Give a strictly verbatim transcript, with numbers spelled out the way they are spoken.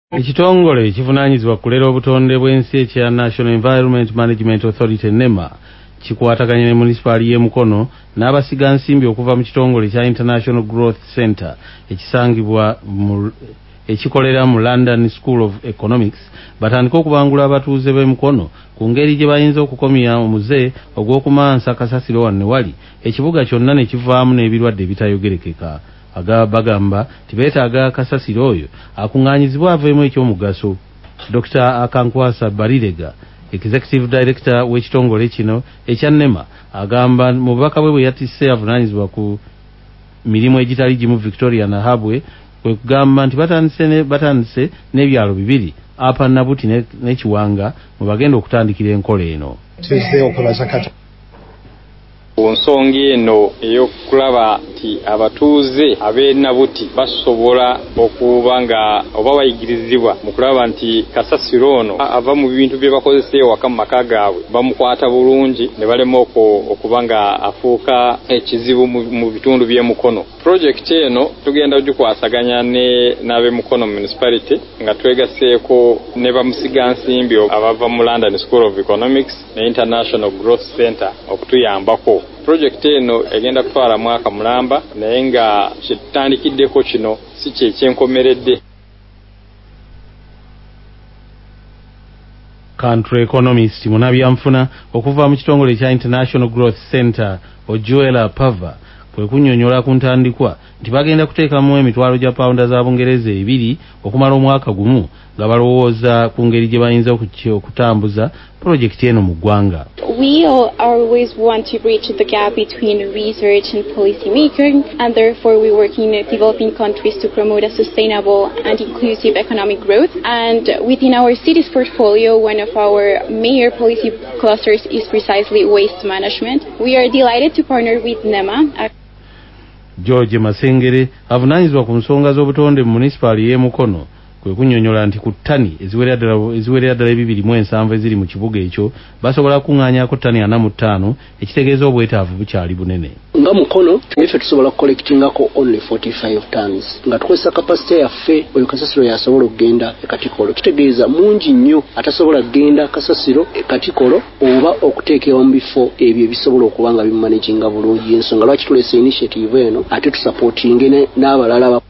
Ekitongole ekivunaanyizibwa kulera obutonde bw'ensi ekya National Environment Management Authority NEMA kikwataganye ne munisipaali y'e Mukono n'abasiga nsimbi okuva mu kitongole kya International Growth Center ekisangibwa mu ekikolera mu London School of Economics batandika okubangula abatuuze b'e Mukono ku ngeri gye bayinza okukomya omuze ogw'okumansa kasasiro wanne wali ekibuga kyonna ne kivaamu n'ebirwadde ebitayogerekeka. Aga bagamba tibeetaaga kasasiro oyo akuŋŋaanyizibwa aveemu ekyomugaso. Doctor Akankwasa Barirega, Executive Director w'ekitongole kino ekya NEMA, agamba mu bubaka bwe bwe yatisse avunaanyizibwa ku mirimu egitali gimu Victoria na Habwe kwe kugamba nti batandise ne batandise n'ebyalo bibiri Apa Nabuti ne, ne Kiwanga mu bagenda okutandikira enkola eno. Onsonga eno ey'okulaba nti abatuuze ab'e Nabuti basobola okuba nga oba bayigirizibwa mu kulaba nti kasasiro ono ava mu bintu bye bakozesa ewaka mu maka gaabwe bamukwata bulungi ne balema okuba nga afuuka ekizibu mu bitundu by'e Mukono. Project eno tugenda ogikwasaganya ne n'ab'e Mukono Municipality nga twegaseeko ne bamusiga nsimbi abava mu London School of Economics ne International Growth Center okutuyambako. Project eno egenda kutwala mwaka mulamba naye nga kyetutandikiddeko kino si kye kyenkomeredde. Country economist munabyanfuna okuva mu kitongole kya International Growth Center Ojuela Pava kwe kunnyonnyola ku ntandikwa nti bagenda kuteekamu emitwalo gya pawunda za Bungereza ebiri okumala omwaka gumu nga balowooza ku ngeri gye bayinza okutambuza projekiti eno mu ggwanga. We always want to bridge the gap between research and policy making, and therefore we work in developing countries to promote a sustainable and inclusive economic growth. And within our city's portfolio, one of our major policy clusters is precisely waste management. We are delighted to partner with NEMA. George Masengere avunaanyizibwa ku nsonga z'obutonde mu munisipaali y'e Mukono kwe kunnyonnyola nti ku ttani eziwerera ddala bibiri mu ensanvu eziri mu kibuga ekyo basobola kuŋŋaanyaako ttani ana mu ttaano ekitegeeza obwetaavu bukyali bunene. Nga Mukono ife tusobola kukolektingako only forty-five tons nga tukozesa kapasite yaffe oyo kasasiro yasobola okugenda e Katikolo. Kitegeeza mungi nnyo atasobola kugenda kasasiro e Katikolo oba okuteekebwa mu bifo ebyo ebisobola okuba nga bimanaginga bulungi. Ensonga lwaki tulese initiative eno ate tusupportinge n'abalala